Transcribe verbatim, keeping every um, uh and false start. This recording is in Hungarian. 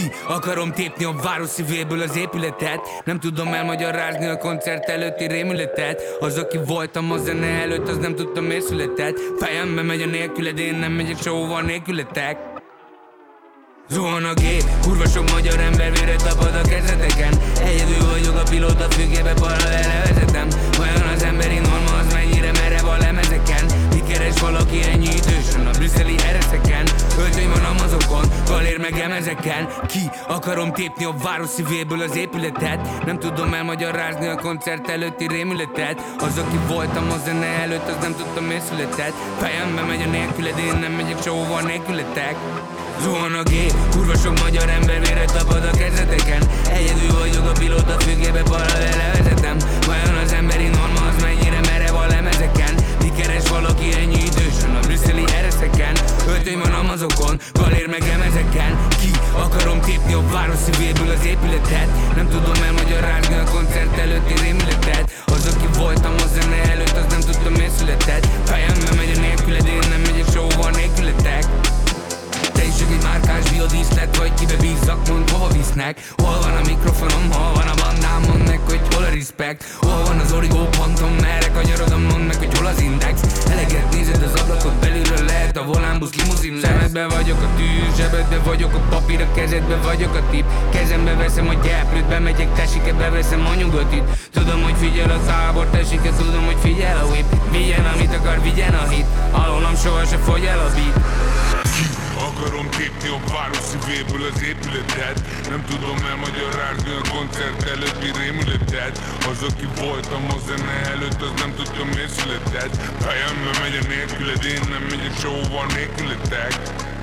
Ki akarom tépni a város szívéből az épületet. Nem tudom elmagyarázni a koncert előtti rémületet. Az, aki voltam a zene előtt, az nem tudtam miért született. Fejembe megy a nélküled, én nem megyek sehova nélkületek. Zuhan a gép, kurva sok magyar ember vére tapad a kezdeteken. Egyedül vagyok a pilóta függébe, paralelre vezetem. Olyan az emberi norma, az mennyire merev a lemezeken. Mi keres valaki ennyi idősen a brüsszeli ereszeken? Öltöny van Amazokon, galér meg emezeken. Ki akarom tépni a város szívéből az épületet. Nem tudom elmagyarázni a koncert előtti rémületet. Az, aki voltam a zene előtt, az nem tudtam miért született. Fejembe megy a nélküled, én nem megyek sehova nélkületek. Zuhan a gép, kurva sok magyar ember vére tapad a kezdeteken. Egyedül vagyok a pilóta függébe, paralelre vezetem. Vajon az emberi norma, az mennyire merev a lemezeken? Mi keres valaki ennyi idősen a brüsszeli ereszeken? Öltöny van Amazokon, galér meg emezeken. Ki akarom tépni a város szívéből az épületet. Nem tudom elmagyarázni a koncert előtti rémületet. Az, aki voltam a zene előtt, az nem tudtam miért született. Fejembe megy a nélküled, én nem megyek sehova nélkületek. Te is csak egy márkás biodíszlet, vagy kibe bízzak, mondd hova visznek. Hol van a mikrofonom, hol van a bandám, mondd meg, hogy hol a respect. Hol van az origó pontom, merre kanyarodom, mondd meg, hogy hol az index. Eleget nézed az ablakot, belülről lehet a volánbusz limuzin lesz. Szemedbe vagyok a tűz, zsebedbe vagyok a papír, a kezedbe vagyok a tip. Kezembe veszem a gyáplőt, bemegyek tesike, beveszem a nyugodtit. Tudom, hogy figyel a tábor, tesike, tudom, hogy figyel a whip. Vigyen, amit akar, vigyen a hit. Alólam soha se fogy el a beat. Akarom tépni a város szívéből az épületet. Nem tudom elmagyarázni a koncert előtti rémületet. Az, aki voltam a zene előtt, az nem tudja miért született. Fejembe megy a nélküled, én nem megyek sehova nélkületek.